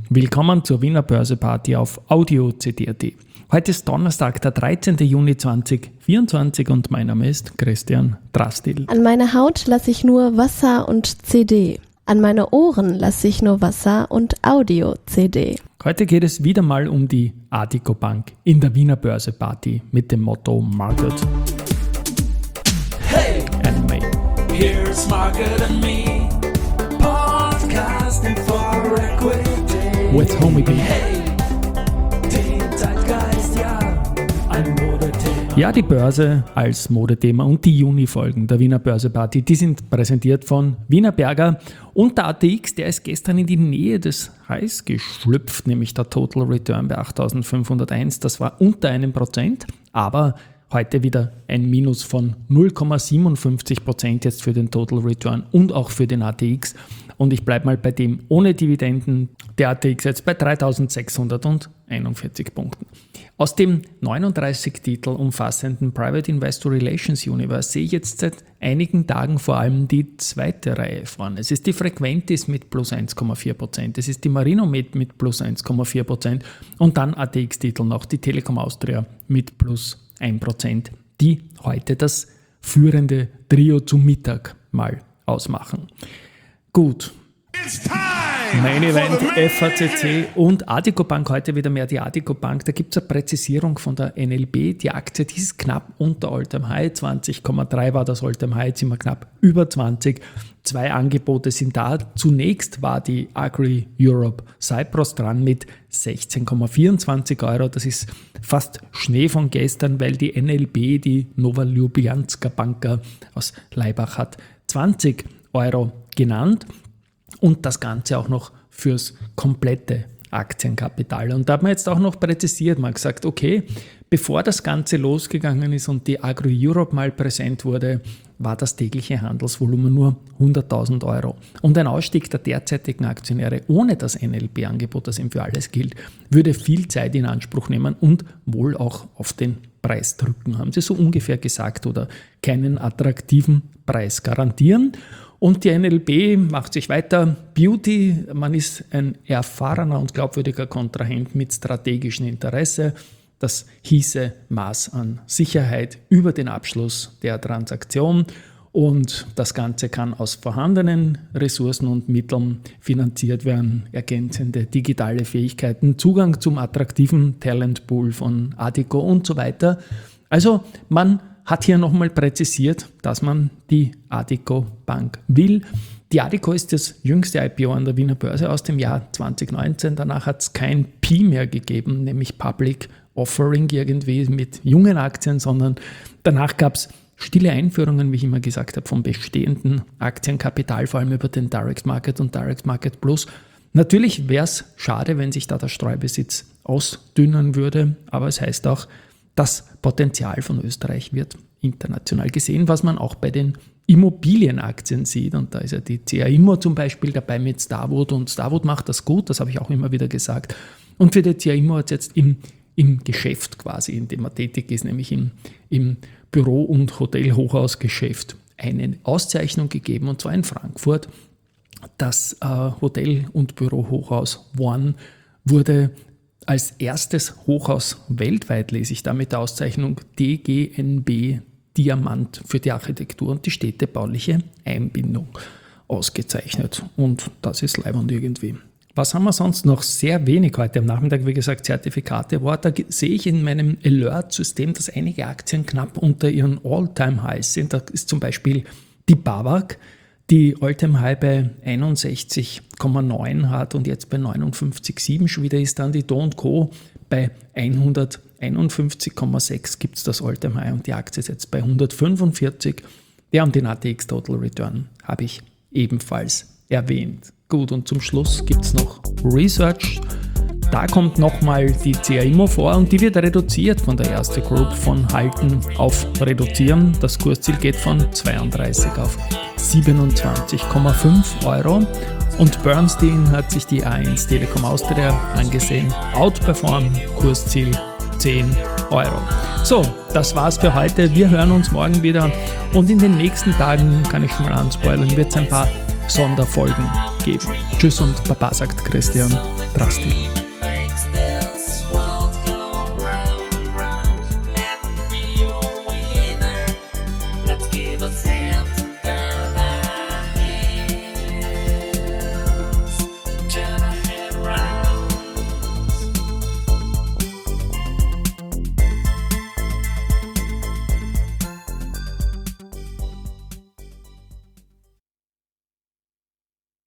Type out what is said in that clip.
Willkommen zur Wiener Börseparty auf Audio CD.at. Heute ist Donnerstag, der 13. Juni 2024 und mein Name ist Christian Drastil. An meine Haut lasse ich nur Wasser und CD. An meine Ohren lasse ich nur Wasser und Audio-CD. Heute geht es wieder mal um die Addiko Bank in der Wiener Börseparty mit dem Motto Market and Me. Here's Market and Me, podcasting for equity. With Homie B. Hey, den Zeitgeist, ja, ein Modethema. Ja, die Börse als Modethema und die Juni-Folgen der Wiener Börseparty, die sind präsentiert von Wienerberger und der ATX, der ist gestern in die Nähe des Highs geschlüpft, nämlich der Total Return bei 8.501, das war unter 1%, aber heute wieder ein Minus von 0,57% jetzt für den Total Return und auch für den ATX. Und ich bleibe mal bei dem ohne Dividenden, der ATX jetzt bei 3.641 Punkten. Aus dem 39 Titel umfassenden Private Investor Relations Universe sehe ich jetzt seit einigen Tagen vor allem die zweite Reihe vorne. Es ist die Frequentis mit plus 1,4%, es ist die Marinomed mit plus 1,4% und dann ATX-Titel noch die Telekom Austria mit plus 1%, die heute das führende Trio zum Mittag mal ausmachen. Gut. Main Event, FACC und Addiko Bank, heute wieder mehr die Addiko Bank. Da gibt es eine Präzisierung von der NLB. Die Aktie, die ist knapp unter All-Time High, 20,3 war das All-Time High, jetzt sind wir knapp über 20. Zwei Angebote sind da. Zunächst war die Agri Europe Cyprus dran mit 16,24 Euro. Das ist fast Schnee von gestern, weil die NLB, die Nova Ljubljanska Banka aus Laibach, hat 20 Euro genannt. Und das Ganze auch noch fürs komplette Aktienkapital. Und da hat man jetzt auch noch präzisiert, man hat gesagt, okay, bevor das Ganze losgegangen ist und die Agri Europe mal präsent wurde, war das tägliche Handelsvolumen nur 100.000 Euro. Und ein Ausstieg der derzeitigen Aktionäre ohne das NLB-Angebot, das eben für alles gilt, würde viel Zeit in Anspruch nehmen und wohl auch auf den Preis drücken, haben sie so ungefähr gesagt, oder keinen attraktiven Preis garantieren. Und die NLB macht sich weiter. Beauty, man ist ein erfahrener und glaubwürdiger Kontrahent mit strategischem Interesse. Das hieße Maß an Sicherheit über den Abschluss der Transaktion. Und das Ganze kann aus vorhandenen Ressourcen und Mitteln finanziert werden. Ergänzende digitale Fähigkeiten, Zugang zum attraktiven Talentpool von Addiko und so weiter. Also man hat hier nochmal präzisiert, dass man die Addiko Bank will. Die Addiko ist das jüngste IPO an der Wiener Börse aus dem Jahr 2019. Danach hat es kein P mehr gegeben, nämlich Public Offering irgendwie mit jungen Aktien, sondern danach gab es stille Einführungen, wie ich immer gesagt habe, vom bestehenden Aktienkapital, vor allem über den Direct Market und Direct Market Plus. Natürlich wäre es schade, wenn sich da der Streubesitz ausdünnen würde, aber es heißt auch, das Potenzial von Österreich wird international gesehen, was man auch bei den Immobilienaktien sieht. Und da ist ja die CA Immo zum Beispiel dabei mit Starwood. Und Starwood macht das gut, das habe ich auch immer wieder gesagt. Und für die CA Immo hat es jetzt im Geschäft quasi, in dem er tätig ist, nämlich im Büro- und Hotel-Hochhausgeschäft, eine Auszeichnung gegeben, und zwar in Frankfurt. Das Hotel- und Büro-Hochhaus One wurde als erstes Hochhaus weltweit, lese ich da mit der Auszeichnung DGNB Diamant für die Architektur und die städtebauliche Einbindung ausgezeichnet. Und das ist leibend irgendwie. Was haben wir sonst noch? Sehr wenig heute am Nachmittag, wie gesagt, Zertifikate. Da sehe ich in meinem Alert-System, dass einige Aktien knapp unter ihren All-Time-Highs sind. Da ist zum Beispiel die BAWAG, die All-Time-High bei 61,9 hat und jetzt bei 59,7 schon wieder ist. Dann die Do & Co. bei 151,6 gibt es das All-Time-High und die Aktie ist jetzt bei 145. Ja, und den ATX Total Return habe ich ebenfalls erwähnt. Gut, und zum Schluss gibt es noch Research. Da kommt nochmal die CA Immo vor und die wird reduziert von der Erste Group von Halten auf Reduzieren. Das Kursziel geht von 32 auf 27,5 Euro. Und Bernstein hat sich die A1 Telekom Austria angesehen. Outperform, Kursziel 10 Euro. So, das war's für heute. Wir hören uns morgen wieder und in den nächsten Tagen, kann ich schon mal anspoilern, wird es ein paar Sonderfolgen geben. Tschüss und Baba, sagt Christian. drastisch.